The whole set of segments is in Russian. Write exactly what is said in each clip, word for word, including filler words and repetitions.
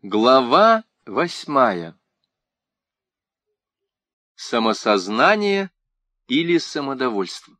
Глава восьмая. Самосознание или самодовольство.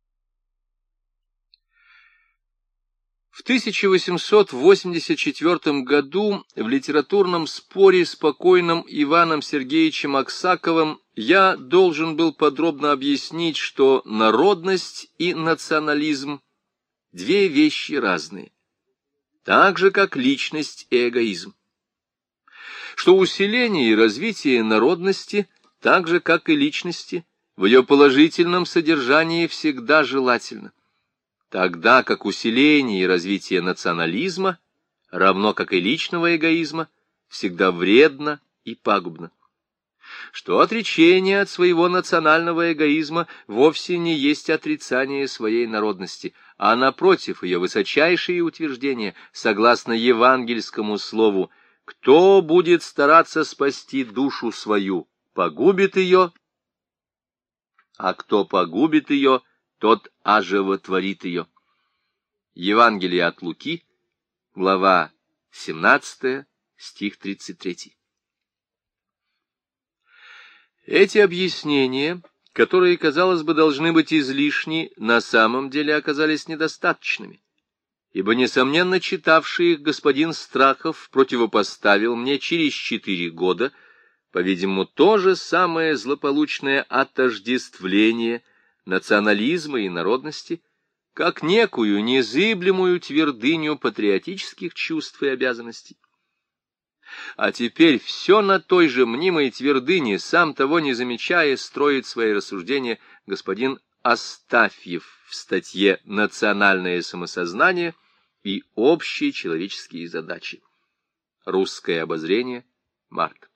В тысяча восемьсот восемьдесят четвёртом году в литературном споре с покойным Иваном Сергеевичем Аксаковым я должен был подробно объяснить, что народность и национализм — две вещи разные, так же, как личность и эгоизм. Что усиление и развитие народности, так же, как и личности, в ее положительном содержании всегда желательно, тогда как усиление и развитие национализма, равно как и личного эгоизма, всегда вредно и пагубно. Что отречение от своего национального эгоизма вовсе не есть отрицание своей народности, а, напротив, ее высочайшие утверждения, согласно евангельскому слову: «Кто будет стараться спасти душу свою, погубит ее, а кто погубит ее, тот оживотворит ее». Евангелие от Луки, глава семнадцатая, стих тридцать третий. Эти объяснения, которые, казалось бы, должны быть излишни, на самом деле оказались недостаточными, ибо, несомненно, читавший их господин Страхов противопоставил мне через четыре года, по-видимому, то же самое злополучное отождествление национализма и народности, как некую незыблемую твердыню патриотических чувств и обязанностей. А теперь все на той же мнимой твердыне, сам того не замечая, строит свои рассуждения господин Астафьев в статье «Национальное самосознание и общие человеческие задачи». Русское обозрение. Март.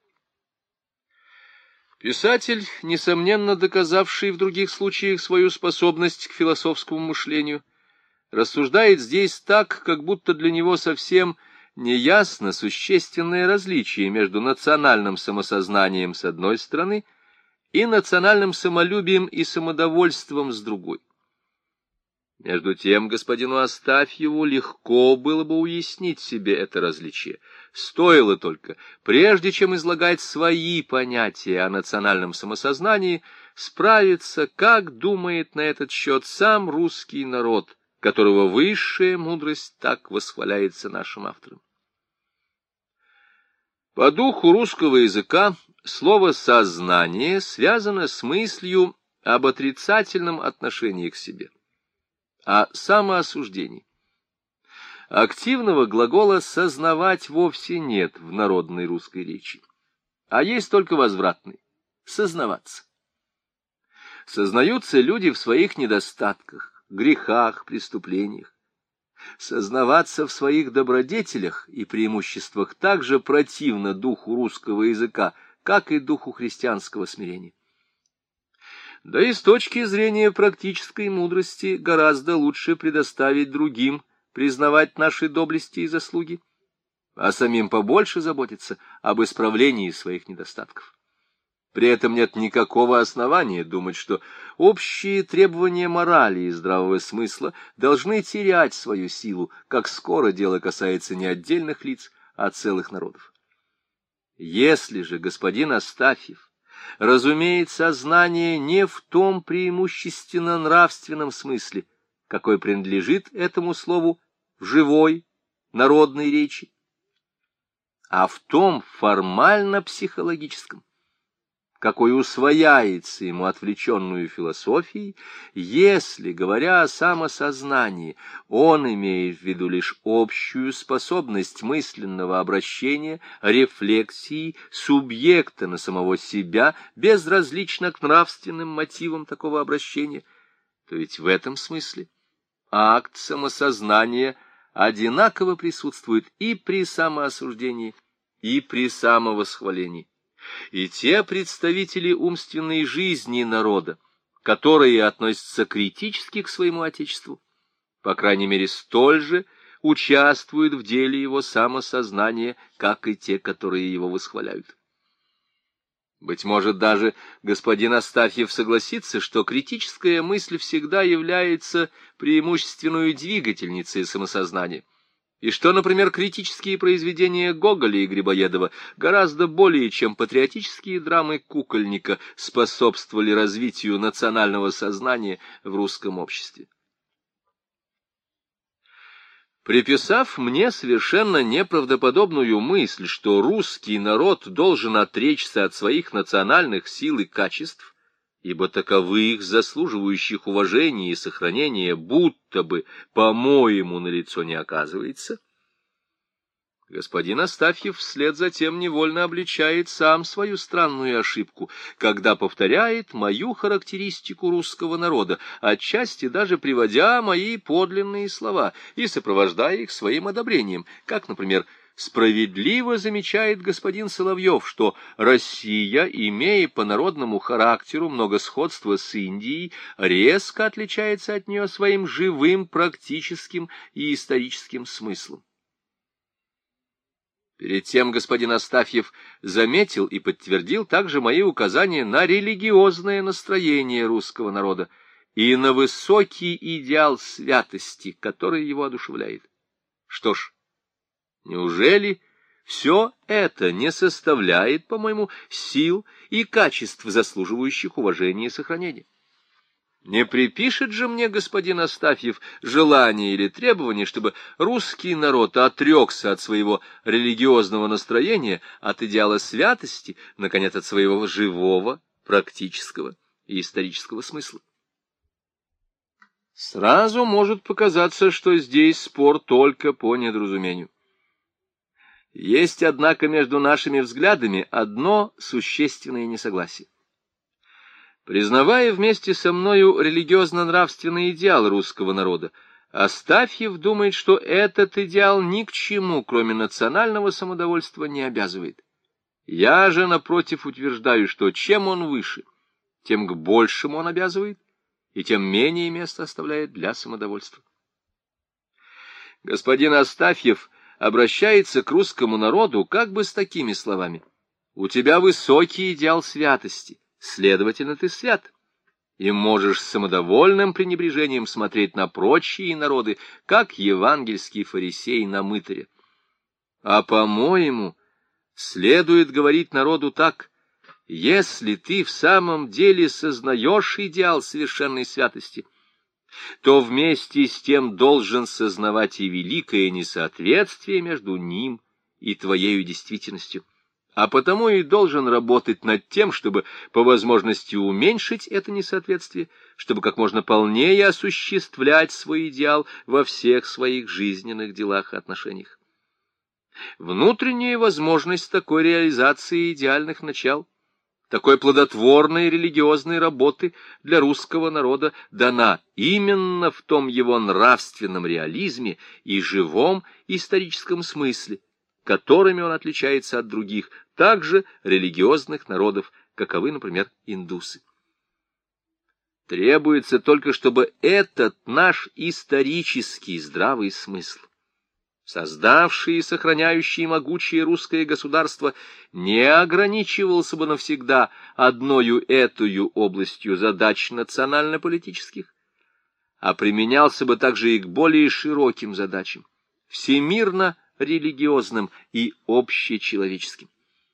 Писатель, несомненно доказавший в других случаях свою способность к философскому мышлению, рассуждает здесь так, как будто для него совсем неясно существенное различие между национальным самосознанием с одной стороны и национальным самолюбием и самодовольством с другой. Между тем господину Астафьеву легко было бы уяснить себе это различие. Стоило только, прежде чем излагать свои понятия о национальном самосознании, справиться, как думает на этот счет сам русский народ, которого высшая мудрость так восхваляется нашим автором. По духу русского языка слово «сознание» связано с мыслью об отрицательном отношении к себе, о самоосуждении. Активного глагола «сознавать» вовсе нет в народной русской речи, а есть только возвратный — «сознаваться». Сознаются люди в своих недостатках, грехах, преступлениях. Сознаваться в своих добродетелях и преимуществах так же противно духу русского языка, как и духу христианского смирения. Да и с точки зрения практической мудрости гораздо лучше предоставить другим признавать наши доблести и заслуги, а самим побольше заботиться об исправлении своих недостатков. При этом нет никакого основания думать, что общие требования морали и здравого смысла должны терять свою силу, как скоро дело касается не отдельных лиц, а целых народов. Если же господин Астафьев разумеет сознание не в том преимущественно нравственном смысле, какой принадлежит этому слову в живой народной речи, а в том формально-психологическом, какой усвояется ему отвлеченную философией, если, говоря о самосознании, он имеет в виду лишь общую способность мысленного обращения, рефлексии субъекта на самого себя, безразлично к нравственным мотивам такого обращения, то ведь в этом смысле акт самосознания одинаково присутствует и при самоосуждении, и при самовосхвалении. И те представители умственной жизни народа, которые относятся критически к своему отечеству, по крайней мере, столь же участвуют в деле его самосознания, как и те, которые его восхваляют. Быть может, даже господин Астафьев согласится, что критическая мысль всегда является преимущественной двигательницей самосознания. и что, например, критические произведения Гоголя и Грибоедова гораздо более, чем патриотические драмы Кукольника, способствовали развитию национального сознания в русском обществе. Приписав мне совершенно неправдоподобную мысль, что русский народ должен отречься от своих национальных сил и качеств, ибо таковых, заслуживающих уважения и сохранения, будто бы, по-моему, налицо не оказывается, господин Астафьев вслед за тем невольно обличает сам свою странную ошибку, когда повторяет мою характеристику русского народа, отчасти даже приводя мои подлинные слова и сопровождая их своим одобрением, как, например, справедливо замечает господин Соловьев, что Россия, имея по народному характеру много сходства с Индией, резко отличается от нее своим живым, практическим и историческим смыслом. Перед тем господин Астафьев заметил и подтвердил также мои указания на религиозное настроение русского народа и на высокий идеал святости, который его одушевляет. Что ж, неужели все это не составляет, по-моему, сил и качеств, заслуживающих уважения и сохранения? Не припишет же мне господин Астафьев желание или требование, чтобы русский народ отрекся от своего религиозного настроения, от идеала святости, наконец, от своего живого, практического и исторического смысла. Сразу может показаться, что здесь спор только по недоразумению. Есть, однако, между нашими взглядами одно существенное несогласие. Признавая вместе со мною религиозно-нравственный идеал русского народа, Астафьев думает, что этот идеал ни к чему, кроме национального самодовольства, не обязывает. Я же, напротив, утверждаю, что чем он выше, тем к большему он обязывает, и тем менее места оставляет для самодовольства. Господин Астафьев обращается к русскому народу как бы с такими словами: «У тебя высокий идеал святости, следовательно, ты свят, и можешь с самодовольным пренебрежением смотреть на прочие народы, как евангельский фарисей на мытаря. А, по-моему, следует говорить народу так: если ты в самом деле сознаешь идеал совершенной святости, то вместе с тем должен сознавать и великое несоответствие между ним и твоею действительностью, а потому и должен работать над тем, чтобы по возможности уменьшить это несоответствие, чтобы как можно полнее осуществлять свой идеал во всех своих жизненных делах и отношениях. Внутренняя возможность такой реализации идеальных начал, такой плодотворной религиозной работы для русского народа дана именно в том его нравственном реализме и живом историческом смысле, которыми он отличается от других, также религиозных народов, каковы, например, индусы. Требуется только, чтобы этот наш исторический здравый смысл, создавший и сохраняющий могучее русское государство, не ограничивался бы навсегда одною этою областью задач национально-политических, а применялся бы также и к более широким задачам, всемирно-религиозным и общечеловеческим.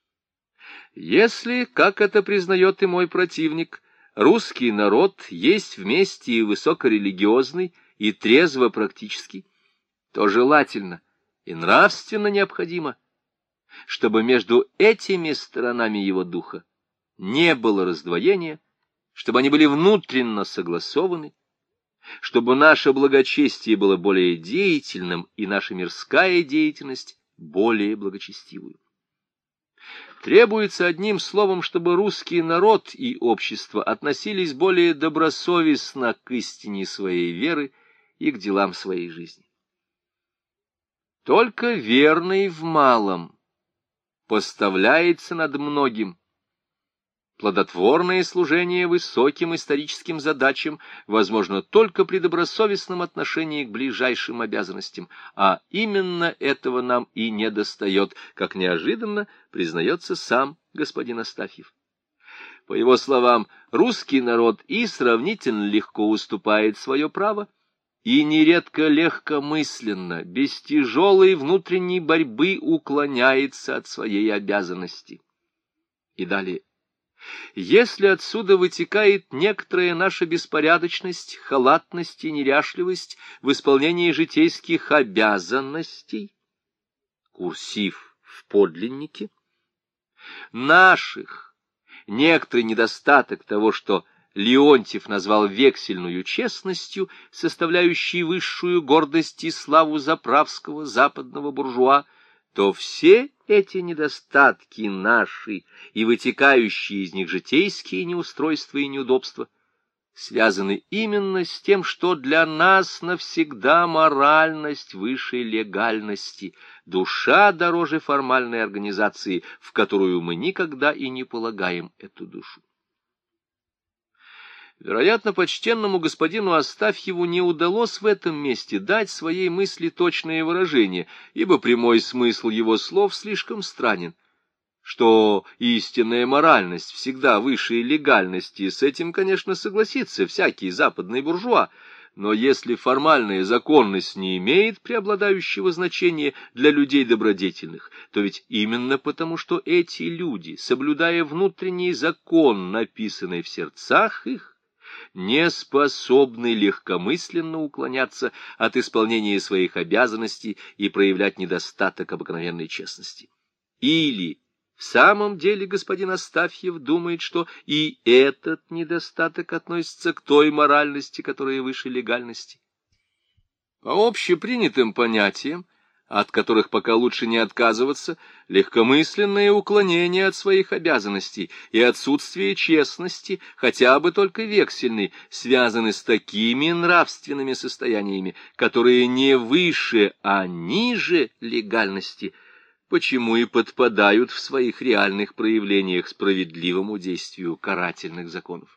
Если, как это признает и мой противник, русский народ есть вместе и высокорелигиозный, и трезво-практический, то желательно и нравственно необходимо, чтобы между этими сторонами его духа не было раздвоения, чтобы они были внутренно согласованы, чтобы наше благочестие было более деятельным и наша мирская деятельность более благочестивую. Требуется одним словом, чтобы русский народ и общество относились более добросовестно к истине своей веры и к делам своей жизни. Только верный в малом поставляется над многим. Плодотворное служение высоким историческим задачам возможно только при добросовестном отношении к ближайшим обязанностям, а именно этого нам и недостает, как неожиданно признается сам господин Астафьев. По его словам, русский народ и сравнительно легко уступает свое право, и нередко легкомысленно, без тяжелой внутренней борьбы уклоняется от своей обязанности. И далее. Если отсюда вытекает некоторая наша беспорядочность, халатность и неряшливость в исполнении житейских обязанностей, курсив в подлиннике, наших, некоторый недостаток того, что Леонтьев назвал вексельную честностью, составляющей высшую гордость и славу заправского западного буржуа, то все эти недостатки наши и вытекающие из них житейские неустройства и неудобства связаны именно с тем, что для нас навсегда моральность выше легальности, душа дороже формальной организации, в которую мы никогда и не полагаем эту душу. Вероятно, почтенному господину Астафьеву не удалось в этом месте дать своей мысли точное выражение, ибо прямой смысл его слов слишком странен. Что истинная моральность всегда выше легальности, с этим, конечно, согласится всякий западный буржуа, но если формальная законность не имеет преобладающего значения для людей добродетельных, то ведь именно потому, что эти люди, соблюдая внутренний закон, написанный в сердцах их, не способны легкомысленно уклоняться от исполнения своих обязанностей и проявлять недостаток обыкновенной честности. Или в самом деле господин Астафьев думает, что и этот недостаток относится к той моральности, которая выше легальности. По общепринятым понятиям, от которых пока лучше не отказываться, легкомысленное уклонение от своих обязанностей и отсутствие честности, хотя бы только вексельной, связаны с такими нравственными состояниями, которые не выше, а ниже легальности, почему и подпадают в своих реальных проявлениях справедливому действию карательных законов.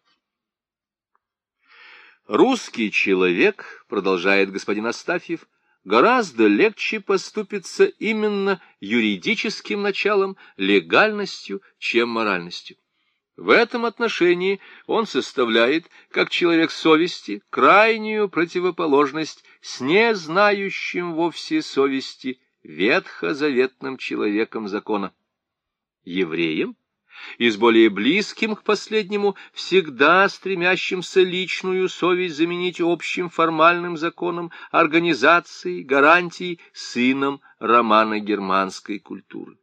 Русский человек, продолжает господин Астафьев, гораздо легче поступиться именно юридическим началом, легальностью, чем моральностью. В этом отношении он составляет, как человек совести, крайнюю противоположность с не знающим вовсе совести ветхозаветным человеком закона. Евреем, и с более близким к последнему, всегда стремящимся личную совесть заменить общим формальным законом, организацией, гарантией, сыном романо-германской культуры.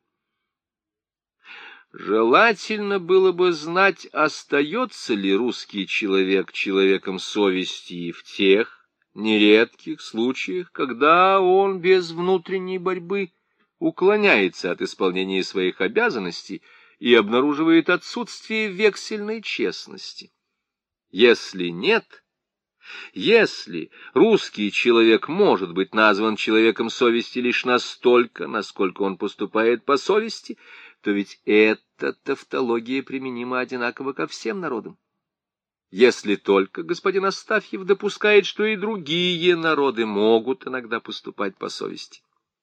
Желательно было бы знать, остается ли русский человек человеком совести и в тех нередких случаях, когда он без внутренней борьбы уклоняется от исполнения своих обязанностей и обнаруживает отсутствие вексельной честности. Если нет, если русский человек может быть назван человеком совести лишь настолько, насколько он поступает по совести, то ведь эта тавтология применима одинаково ко всем народам. Если только господин Астафьев допускает, что и другие народы могут иногда поступать по совести.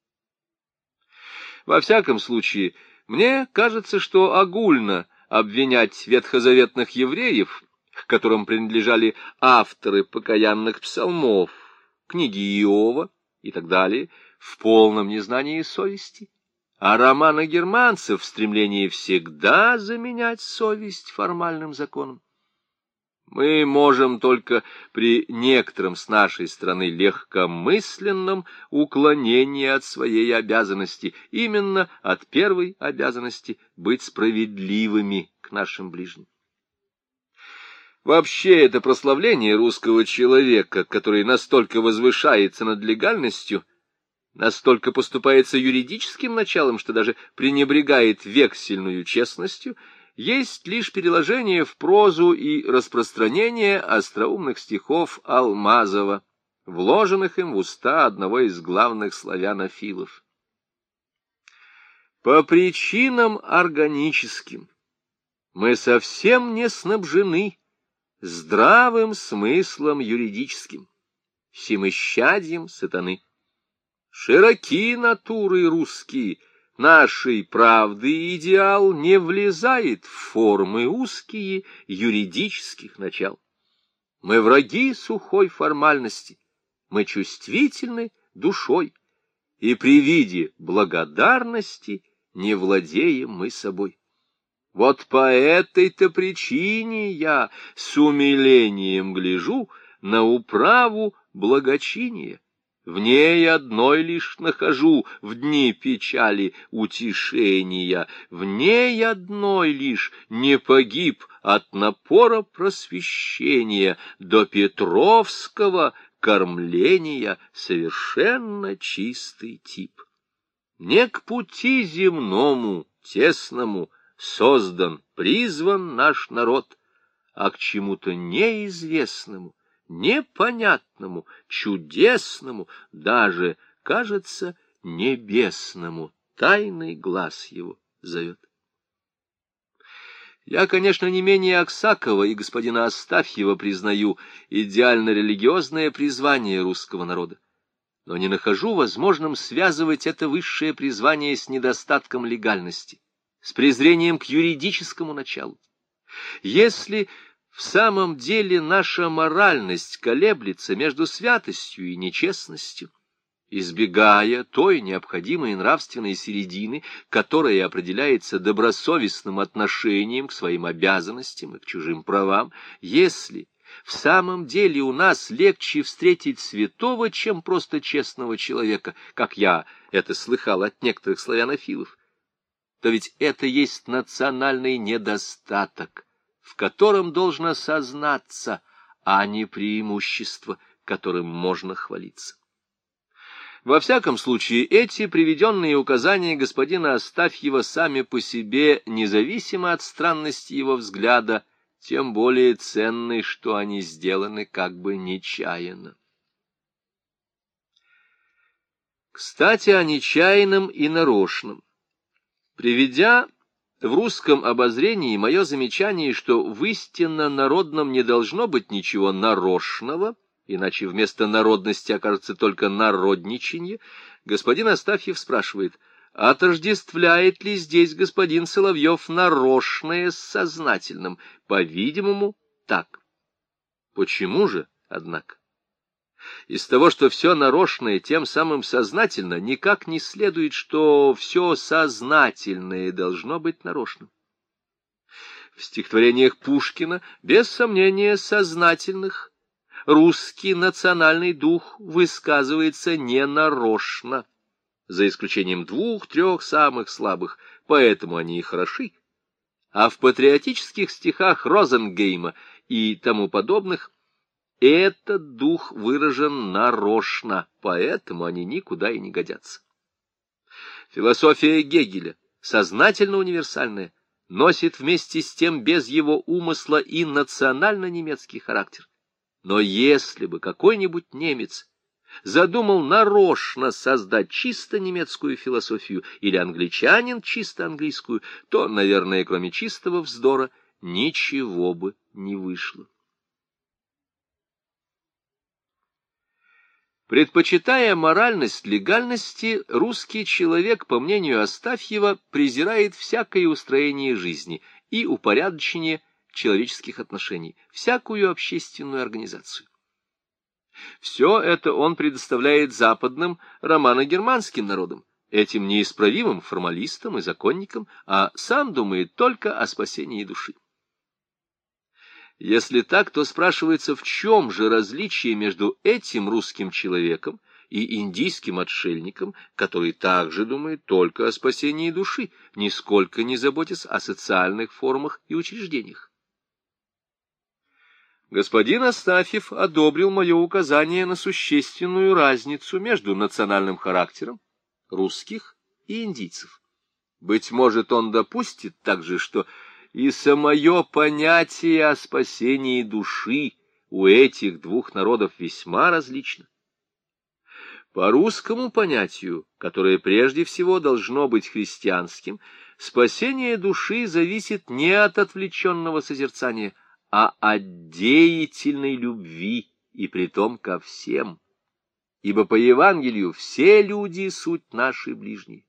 Во всяком случае, мне кажется, что огульно обвинять ветхозаветных евреев, к которым принадлежали авторы покаянных псалмов, книги Иова и так далее, в полном незнании совести, а романо-германцев в стремлении всегда заменять совесть формальным законом. Мы можем только при некотором с нашей стороны легкомысленном уклонении от своей обязанности, именно от первой обязанности быть справедливыми к нашим ближним. Вообще это прославление русского человека, который настолько возвышается над легальностью, настолько поступается юридическим началом, что даже пренебрегает вексельную честностью, есть лишь переложение в прозу и распространение остроумных стихов Алмазова, вложенных им в уста одного из главных славянофилов. По причинам органическим мы совсем не снабжены здравым смыслом юридическим, всемощадьем сатаны. Широки натуры русские, нашей правды и идеал не влезает в формы узкие юридических начал. Мы враги сухой формальности, мы чувствительны душой, и при виде благодарности не владеем мы собой. Вот по этой-то причине я с умилением гляжу на управу благочиния. В ней одной лишь нахожу в дни печали утешения, в ней одной лишь не погиб от напора просвещения до петровского кормления совершенно чистый тип. Не к пути земному, тесному, создан, призван наш народ, а к чему-то неизвестному, непонятному, чудесному, даже, кажется, небесному, тайный глаз его зовет. Я, конечно, не менее Аксакова и господина Астафьева признаю идеально-религиозное призвание русского народа, но не нахожу возможным связывать это высшее призвание с недостатком легальности, с презрением к юридическому началу. Если в самом деле наша моральность колеблется между святостью и нечестностью, избегая той необходимой нравственной середины, которая определяется добросовестным отношением к своим обязанностям и к чужим правам, если в самом деле у нас легче встретить святого, чем просто честного человека, как я это слыхал от некоторых славянофилов, то ведь это есть национальный недостаток, в котором должно сознаться, а не преимущество, которым можно хвалиться. Во всяком случае, эти приведенные указания господина Астафьева сами по себе, независимо от странности его взгляда, тем более ценны, что они сделаны как бы нечаянно. Кстати, о нечаянном и нарочном. Приведя в русском обозрении мое замечание, что в истинно народном не должно быть ничего нарочного, иначе вместо народности окажется только народничанье, господин Астафьев спрашивает, отождествляет ли здесь господин Соловьев нарочное с сознательным? По-видимому, так. Почему же, однако? Из того, что все нарочное тем самым сознательно, никак не следует, что все сознательное должно быть нарочным. В стихотворениях Пушкина, без сомнения, сознательных, русский национальный дух высказывается ненарочно, за исключением двух-трех самых слабых, поэтому они и хороши. А в патриотических стихах Розенгейма и тому подобных этот дух выражен нарочно, поэтому они никуда и не годятся. Философия Гегеля, сознательно универсальная, носит вместе с тем без его умысла и национально-немецкий характер. Но если бы какой-нибудь немец задумал нарочно создать чисто немецкую философию или англичанин чисто английскую, то, наверное, кроме чистого вздора, ничего бы не вышло. Предпочитая моральность легальности, русский человек, по мнению Астафьева, презирает всякое устроение жизни и упорядочение человеческих отношений, всякую общественную организацию. Все это он предоставляет западным романо-германским народам, этим неисправимым формалистам и законникам, а сам думает только о спасении души. Если так, то спрашивается, в чем же различие между этим русским человеком и индийским отшельником, который также думает только о спасении души, нисколько не заботясь о социальных формах и учреждениях. Господин Астафьев одобрил мое указание на существенную разницу между национальным характером русских и индийцев. Быть может, он допустит также, что и самое понятие о спасении души у этих двух народов весьма различно. По русскому понятию, которое прежде всего должно быть христианским, спасение души зависит не от отвлеченного созерцания, а от деятельной любви, и притом ко всем. Ибо по Евангелию все люди суть наши ближние.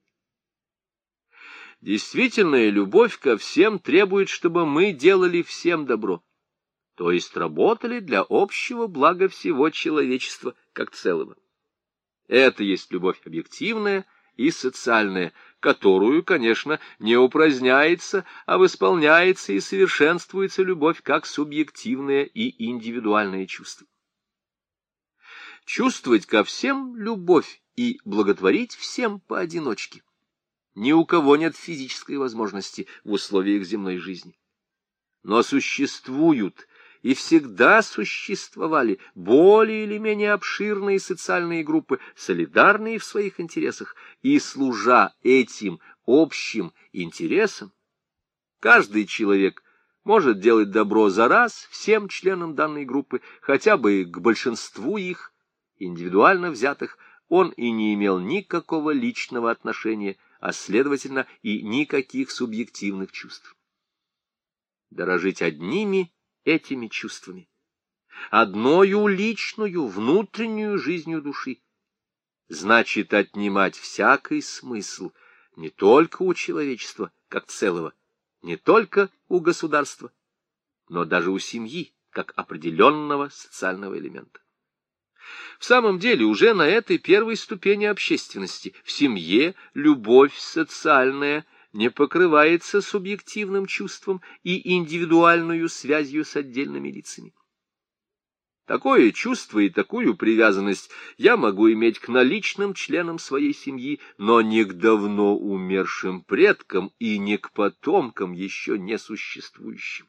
Действительная любовь ко всем требует, чтобы мы делали всем добро. то есть работали для общего блага всего человечества как целого. Это есть любовь объективная и социальная, которую, конечно, не упраздняется, а восполняется и совершенствуется любовь как субъективное и индивидуальное чувство. Чувствовать ко всем любовь и благотворить всем поодиночке. Ни у кого нет физической возможности в условиях земной жизни. Но существуют и всегда существовали более или менее обширные социальные группы, солидарные в своих интересах, и, служа этим общим интересам, каждый человек может делать добро за раз всем членам данной группы, хотя бы к большинству их, индивидуально взятых, он и не имел никакого личного отношения, а, следовательно, и никаких субъективных чувств. Дорожить одними этими чувствами, одною личную, внутреннюю жизнью души, значит отнимать всякий смысл не только у человечества как целого, не только у государства, но даже у семьи как определенного социального элемента. В самом деле, уже на этой первой ступени общественности, в семье, любовь социальная не покрывается субъективным чувством и индивидуальную связью с отдельными лицами. Такое чувство и такую привязанность я могу иметь к наличным членам своей семьи, но не к давно умершим предкам и не к потомкам еще не существующим.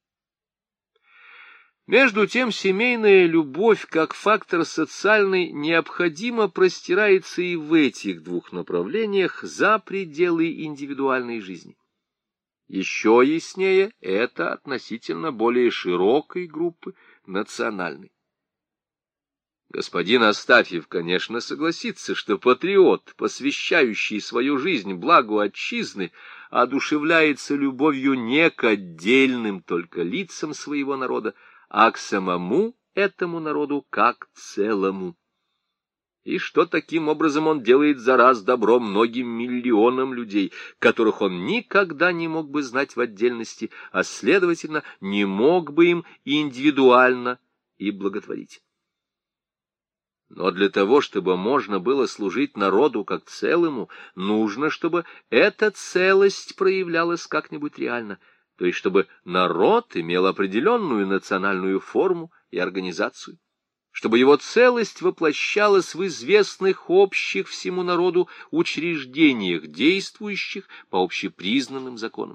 Между тем, семейная любовь, как фактор социальный, необходимо простирается и в этих двух направлениях за пределы индивидуальной жизни. Еще яснее это относительно более широкой группы национальной. Господин Астафьев, конечно, согласится, что патриот, посвящающий свою жизнь благу отчизны, одушевляется любовью не к отдельным только лицам своего народа, а к самому этому народу как целому. И что таким образом он делает за раз добро многим миллионам людей, которых он никогда не мог бы знать в отдельности, а, следовательно, не мог бы им индивидуально и благотворить. Но для того, чтобы можно было служить народу как целому, нужно, чтобы эта целость проявлялась как-нибудь реально, то есть чтобы народ имел определенную национальную форму и организацию, чтобы его целость воплощалась в известных общих всему народу учреждениях, действующих по общепризнанным законам.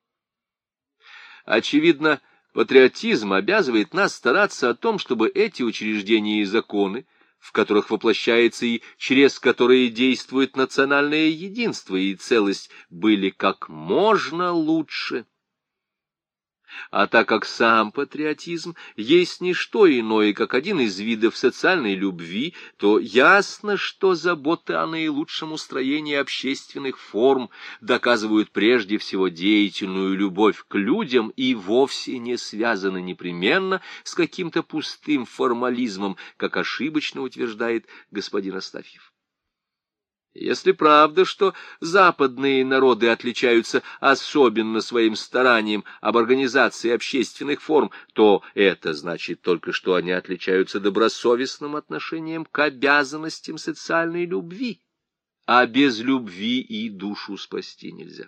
Очевидно, патриотизм обязывает нас стараться о том, чтобы эти учреждения и законы, в которых воплощается и через которые действует национальное единство и целость, были как можно лучше. А так как сам патриотизм есть не что иное, как один из видов социальной любви, то ясно, что заботы о наилучшем устроении общественных форм доказывают прежде всего деятельную любовь к людям и вовсе не связаны непременно с каким-то пустым формализмом, как ошибочно утверждает господин Астафьев. Если правда, что западные народы отличаются особенно своим старанием об организации общественных форм, то это значит только, что они отличаются добросовестным отношением к обязанностям социальной любви, а без любви и душу спасти нельзя.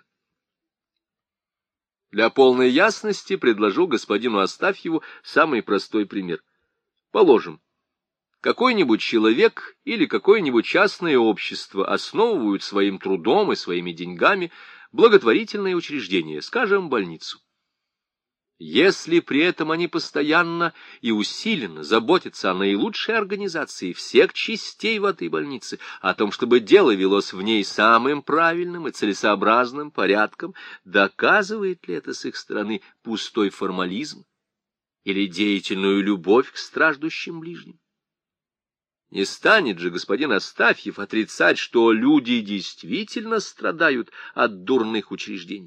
Для полной ясности предложу господину Астафьеву самый простой пример. Положим, какой-нибудь человек или какое-нибудь частное общество основывают своим трудом и своими деньгами благотворительное учреждение, скажем, больницу. Если при этом они постоянно и усиленно заботятся о наилучшей организации всех частей в этой больнице, о том, чтобы дело велось в ней самым правильным и целесообразным порядком, доказывает ли это с их стороны пустой формализм или деятельную любовь к страждущим ближним? Не станет же господин Астафьев отрицать, что люди действительно страдают от дурных учреждений.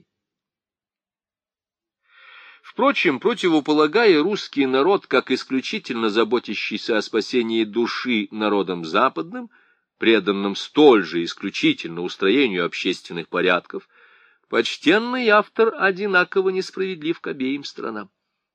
Впрочем, противополагая русский народ как исключительно заботящийся о спасении души народом западным, преданным столь же исключительно устроению общественных порядков, почтенный автор одинаково несправедлив к обеим сторонам.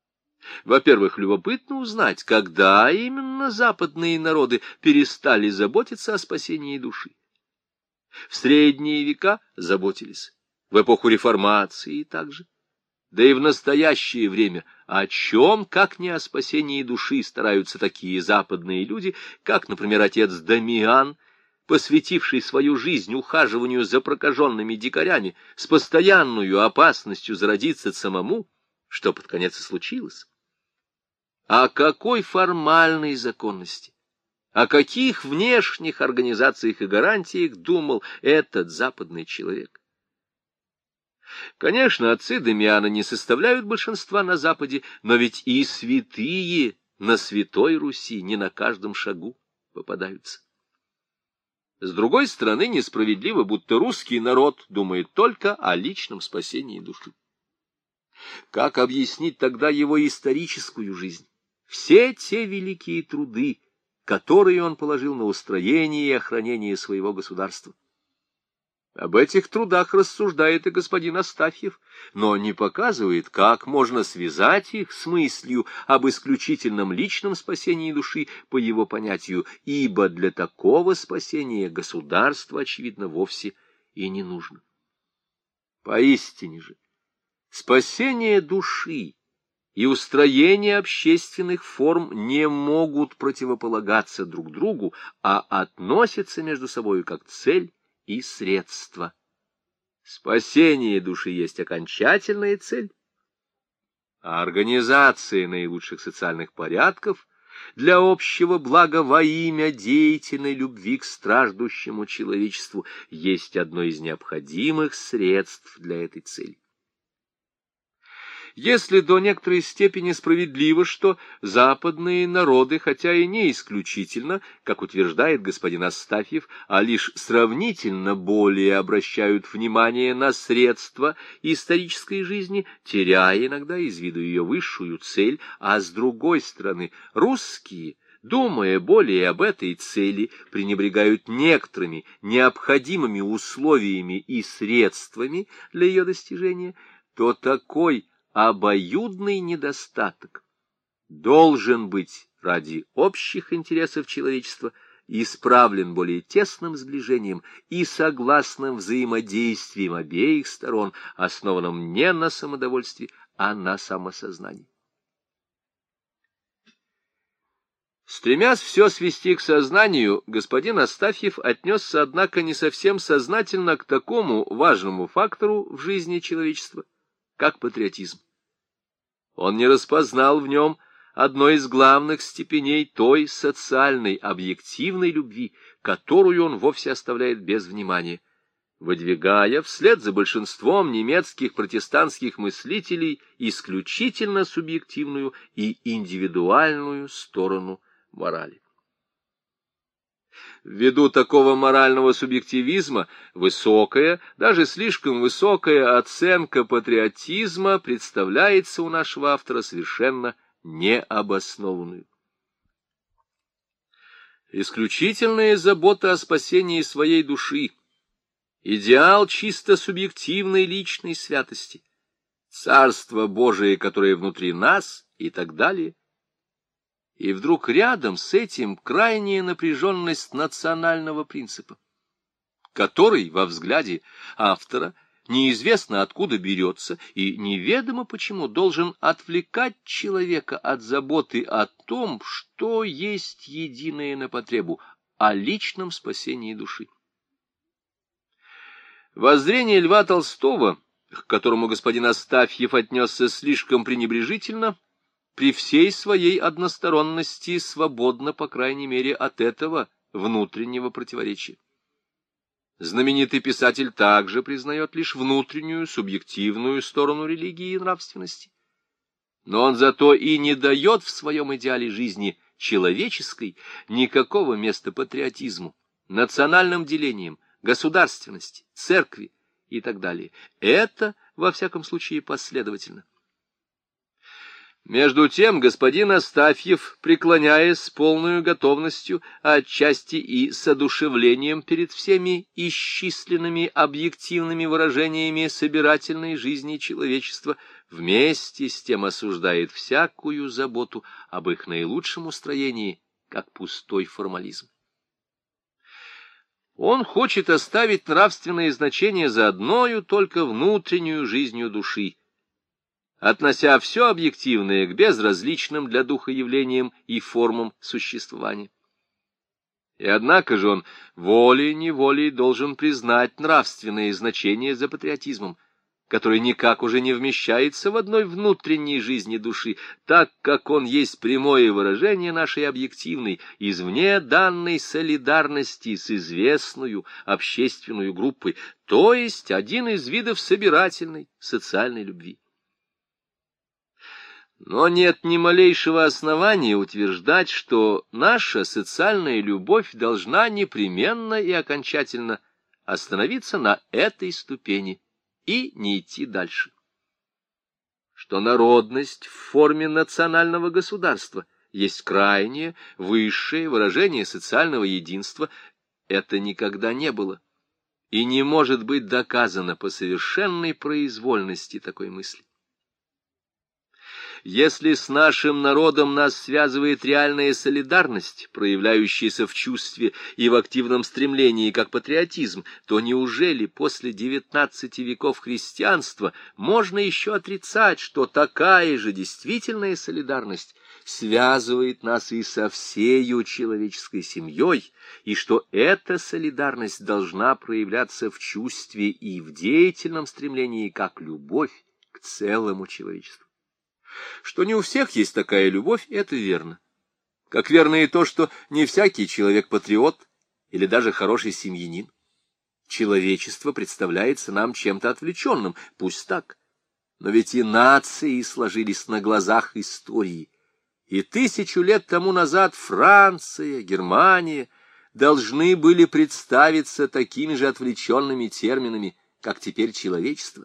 Во-первых, любопытно узнать, когда именно западные народы перестали заботиться о спасении души. В средние века заботились, в эпоху реформации также. Да и в настоящее время о чем, как не о спасении души, стараются такие западные люди, как, например, отец Дамиан, посвятивший свою жизнь ухаживанию за прокаженными дикарями с постоянной опасностью заразиться самому, что под конец и случилось. О какой формальной законности, о каких внешних организациях и гарантиях думал этот западный человек? Конечно, отцы Дамиана не составляют большинства на Западе, но ведь и святые на Святой Руси не на каждом шагу попадаются. С другой стороны, несправедливо, будто русский народ думает только о личном спасении души. Как объяснить тогда его историческую жизнь? Все те великие труды, которые он положил на устроение и охранение своего государства. Об этих трудах рассуждает и господин Астафьев, но не показывает, как можно связать их с мыслью об исключительном личном спасении души по его понятию, ибо для такого спасения государство, очевидно, вовсе и не нужно. Поистине же, спасение души и устроение общественных форм не могут противополагаться друг другу, а относятся между собой как цель и средства. Спасение души есть окончательная цель, а организация наилучших социальных порядков для общего блага во имя деятельной любви к страждущему человечеству есть одно из необходимых средств для этой цели. Если до некоторой степени справедливо, что западные народы, хотя и не исключительно, как утверждает господин Астафьев, а лишь сравнительно более обращают внимание на средства исторической жизни, теряя иногда из виду ее высшую цель, а с другой стороны русские, думая более об этой цели, пренебрегают некоторыми необходимыми условиями и средствами для ее достижения, то такой обоюдный недостаток должен быть ради общих интересов человечества исправлен более тесным сближением и согласным взаимодействием обеих сторон, основанным не на самодовольстве, а на самосознании. Стремясь все свести к сознанию, господин Астафьев отнесся, однако, не совсем сознательно к такому важному фактору в жизни человечества, как патриотизм. Он не распознал в нем одной из главных степеней той социальной объективной любви, которую он вовсе оставляет без внимания, выдвигая вслед за большинством немецких протестантских мыслителей исключительно субъективную и индивидуальную сторону морали. Ввиду такого морального субъективизма высокая, даже слишком высокая оценка патриотизма представляется у нашего автора совершенно необоснованную. Исключительная забота о спасении своей души, идеал чисто субъективной личной святости, Царство Божие, которое внутри нас и так далее. И вдруг рядом с этим крайняя напряженность национального принципа, который во взгляде автора неизвестно откуда берется и неведомо почему должен отвлекать человека от заботы о том, что есть единое на потребу, о личном спасении души. Воззрение Льва Толстого, к которому господин Астафьев отнесся слишком пренебрежительно, при всей своей односторонности свободно, по крайней мере, от этого внутреннего противоречия. Знаменитый писатель также признает лишь внутреннюю, субъективную сторону религии и нравственности. Но он зато и не дает в своем идеале жизни человеческой никакого места патриотизму, национальным делениям, государственности, церкви и так далее. Это, во всяком случае, последовательно. Между тем господин Астафьев, преклоняясь с полной готовностью, а отчасти и с одушевлением перед всеми исчисленными объективными выражениями собирательной жизни человечества, вместе с тем осуждает всякую заботу об их наилучшем устроении, как пустой формализм. Он хочет оставить нравственные значения за одною только внутреннюю жизнью души, относя все объективное к безразличным для духа явлениям и формам существования. И однако же он волей-неволей должен признать нравственные значения за патриотизмом, который никак уже не вмещается в одной внутренней жизни души, так как он есть прямое выражение нашей объективной, извне данной солидарности с известную общественную группой, то есть один из видов собирательной социальной любви. Но нет ни малейшего основания утверждать, что наша социальная любовь должна непременно и окончательно остановиться на этой ступени и не идти дальше. Что народность в форме национального государства есть крайнее, высшее выражение социального единства, это никогда не было и не может быть доказано по совершенной произвольности такой мысли. Если с нашим народом нас связывает реальная солидарность, проявляющаяся в чувстве и в активном стремлении, как патриотизм, то неужели после девятнадцати веков христианства можно еще отрицать, что такая же действительная солидарность связывает нас и со всею человеческой семьей, и что эта солидарность должна проявляться в чувстве и в деятельном стремлении, как любовь к целому человечеству? Что не у всех есть такая любовь, это верно. Как верно и то, что не всякий человек патриот или даже хороший семьянин. Человечество представляется нам чем-то отвлеченным, пусть так. Но ведь и нации сложились на глазах истории. И тысячу лет тому назад Франция, Германия должны были представиться такими же отвлеченными терминами, как теперь человечество.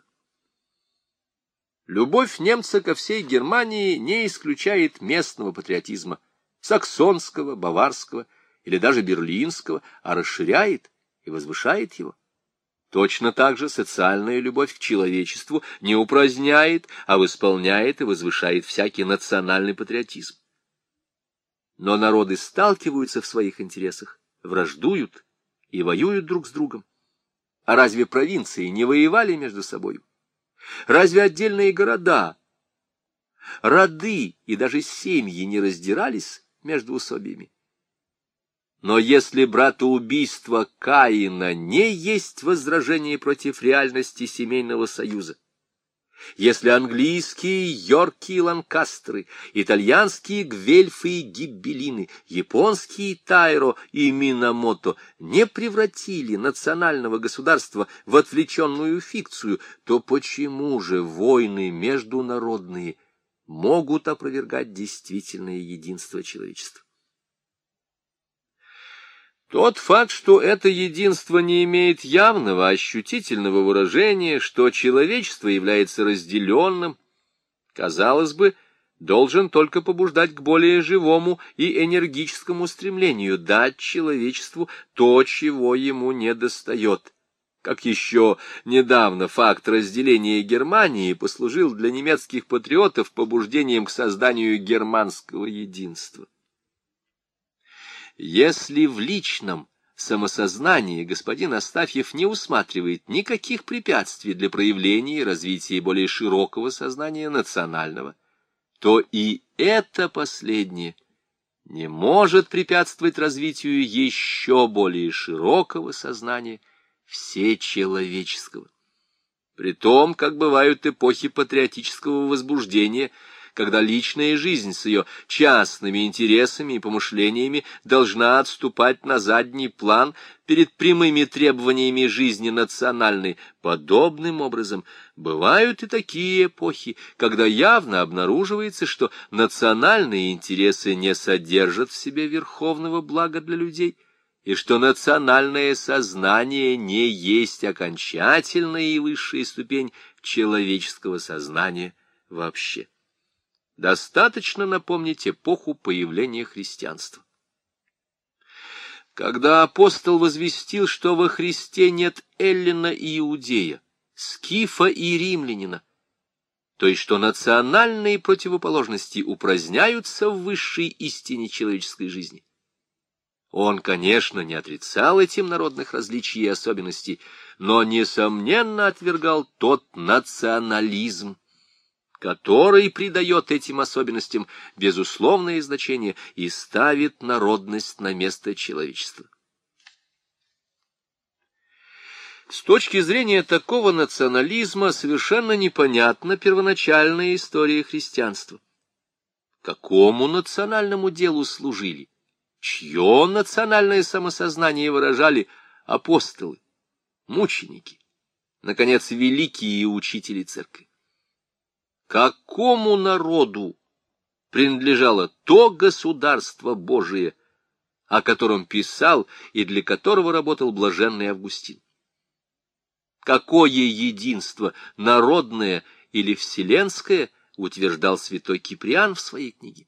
Любовь немца ко всей Германии не исключает местного патриотизма, саксонского, баварского или даже берлинского, а расширяет и возвышает его. Точно так же социальная любовь к человечеству не упраздняет, а восполняет и возвышает всякий национальный патриотизм. Но народы сталкиваются в своих интересах, враждуют и воюют друг с другом. А разве провинции не воевали между собой? Разве отдельные города, роды и даже семьи не раздирались между усобиями? Но если братоубийство Каина не есть возражение против реальности семейного союза, если английские Йорки и Ланкастеры, итальянские Гвельфы и Гиббелины, японские Тайро и Минамото не превратили национального государства в отвлеченную фикцию, то почему же войны международные могут опровергать действительное единство человечества? Тот факт, что это единство не имеет явного, ощутительного выражения, что человечество является разделенным, казалось бы, должен только побуждать к более живому и энергическому стремлению дать человечеству то, чего ему недостает. Как еще недавно факт разделения Германии послужил для немецких патриотов побуждением к созданию германского единства. Если в личном самосознании господин Астафьев не усматривает никаких препятствий для проявления и развития более широкого сознания национального, то и это последнее не может препятствовать развитию еще более широкого сознания всечеловеческого. При том, как бывают эпохи патриотического возбуждения, когда личная жизнь с ее частными интересами и помышлениями должна отступать на задний план перед прямыми требованиями жизни национальной. Подобным образом бывают и такие эпохи, когда явно обнаруживается, что национальные интересы не содержат в себе верховного блага для людей, и что национальное сознание не есть окончательная и высшая ступень человеческого сознания вообще. Достаточно напомнить эпоху появления христианства. Когда апостол возвестил, что во Христе нет эллина и иудея, скифа и римлянина, то есть что национальные противоположности упраздняются в высшей истине человеческой жизни, он, конечно, не отрицал этим народных различий и особенностей, но, несомненно, отвергал тот национализм, который придает этим особенностям безусловное значение и ставит народность на место человечества. С точки зрения такого национализма совершенно непонятна первоначальная история христианства. Какому национальному делу служили? Чье национальное самосознание выражали апостолы, мученики, наконец, великие учители церкви? Какому народу принадлежало то государство Божие, о котором писал и для которого работал блаженный Августин? Какое единство, народное или вселенское, утверждал святой Киприан в своей книге?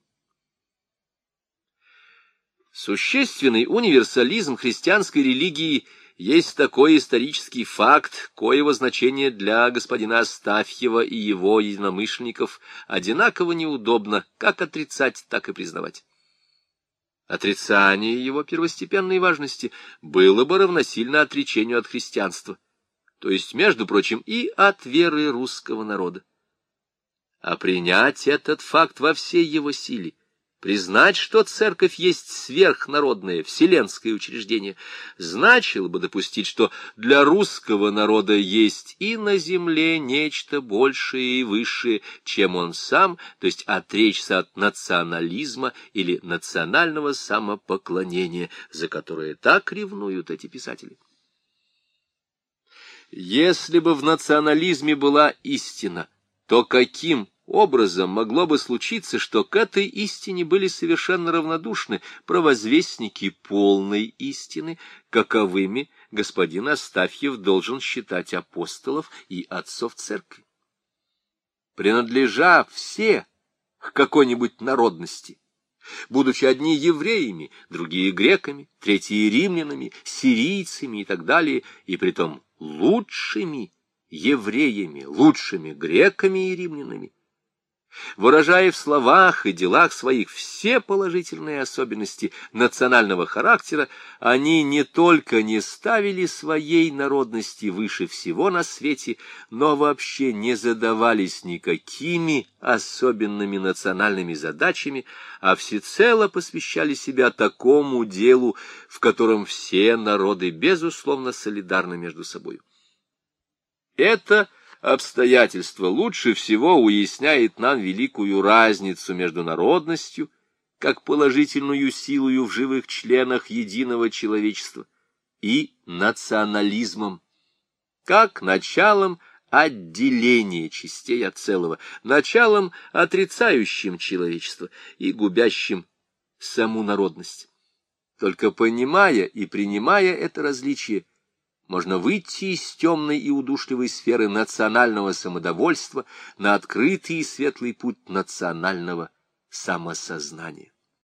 Существенный универсализм христианской религии есть такой исторический факт, коего значение для господина Астафьева и его единомышленников одинаково неудобно как отрицать, так и признавать. Отрицание его первостепенной важности было бы равносильно отречению от христианства, то есть, между прочим, и от веры русского народа. А принять этот факт во всей его силе, признать, что церковь есть сверхнародное, вселенское учреждение, значило бы допустить, что для русского народа есть и на земле нечто большее и высшее, чем он сам, то есть отречься от национализма или национального самопоклонения, за которое так ревнуют эти писатели. Если бы в национализме была истина, то каким образом могло бы случиться, что к этой истине были совершенно равнодушны провозвестники полной истины, каковыми господин Астафьев должен считать апостолов и отцов церкви? Принадлежа все к какой-нибудь народности, будучи одни евреями, другие греками, третьи римлянами, сирийцами и так далее, и притом лучшими евреями, лучшими греками и римлянами, выражая в словах и делах своих все положительные особенности национального характера, они не только не ставили своей народности выше всего на свете, но вообще не задавались никакими особенными национальными задачами, а всецело посвящали себя такому делу, в котором все народы безусловно солидарны между собой. Это обстоятельство лучше всего уясняет нам великую разницу между народностью, как положительную силою в живых членах единого человечества, и национализмом, как началом отделения частей от целого, началом, отрицающим человечество и губящим саму народность. Только понимая и принимая это различие, можно выйти из темной и удушливой сферы национального самодовольства на открытый и светлый путь национального самосознания.